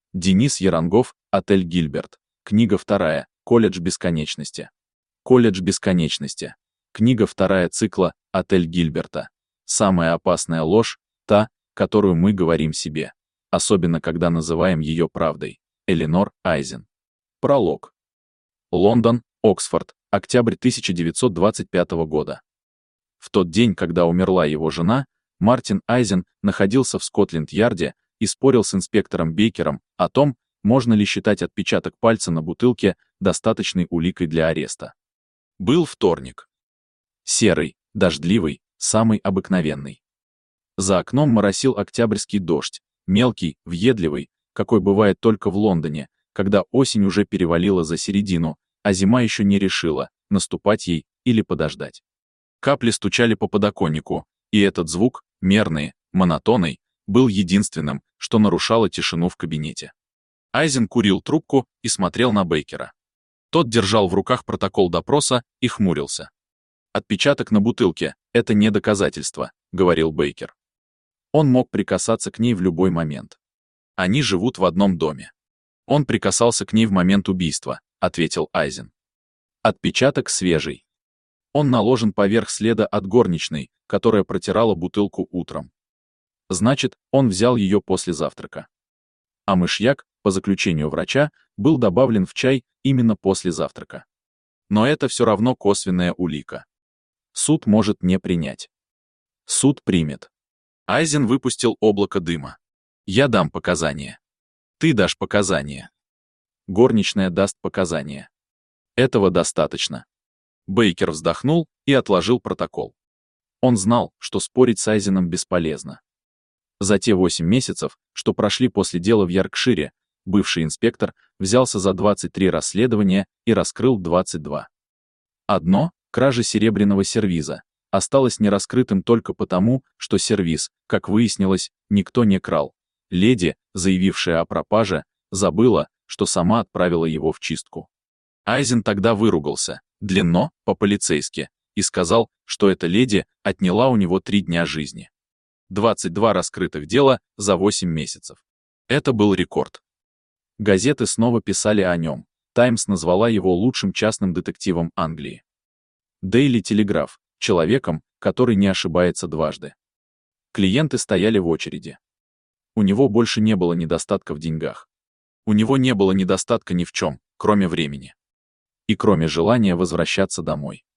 Денис Ярангов, Отель Гильберт. Книга 2. Колледж бесконечности. Колледж бесконечности. Книга 2 цикла «Отель Гильберта». Самая опасная ложь — та, которую мы говорим себе, особенно когда называем ее правдой. Эленор Айзен. Пролог. Лондон, Оксфорд, октябрь 1925 года. В тот день, когда умерла его жена, Мартин Айзен находился в Скотленд-Ярде и спорил с инспектором Бейкером о том, можно ли считать отпечаток пальца на бутылке достаточной уликой для ареста. Был вторник. Серый, дождливый, самый обыкновенный. За окном моросил октябрьский дождь, мелкий, въедливый, какой бывает только в Лондоне, когда осень уже перевалила за середину, а зима еще не решила, наступать ей или подождать. Капли стучали по подоконнику, и этот звук, мерный, монотонный, был единственным, что нарушало тишину в кабинете. Айзен курил трубку и смотрел на Бейкера. Тот держал в руках протокол допроса и хмурился. «Отпечаток на бутылке — это не доказательство», — говорил Бейкер. Он мог прикасаться к ней в любой момент. Они живут в одном доме. Он прикасался к ней в момент убийства, ответил Айзен. Отпечаток свежий. Он наложен поверх следа от горничной, которая протирала бутылку утром. Значит, он взял ее после завтрака. А мышьяк, по заключению врача, был добавлен в чай именно после завтрака. Но это все равно косвенная улика. Суд может не принять. Суд примет. Айзен выпустил облако дыма. Я дам показания. Ты дашь показания. Горничная даст показания. Этого достаточно. Бейкер вздохнул и отложил протокол. Он знал, что спорить с Айзеном бесполезно. За те 8 месяцев, что прошли после дела в Йоркшире, бывший инспектор взялся за 23 расследования и раскрыл 22. Одно, кража серебряного сервиза, осталось нераскрытым только потому, что сервиз, как выяснилось, никто не крал. Леди, заявившая о пропаже, забыла, что сама отправила его в чистку. Айзен тогда выругался, длинно, по-полицейски, и сказал, что эта леди отняла у него 3 дня жизни. 22 раскрытых дела за 8 месяцев. Это был рекорд. Газеты снова писали о нем. «Таймс» назвала его лучшим частным детективом Англии. «Дейли Телеграф» — человеком, который не ошибается дважды. Клиенты стояли в очереди. У него больше не было недостатка в деньгах. У него не было недостатка ни в чем, кроме времени. И кроме желания возвращаться домой.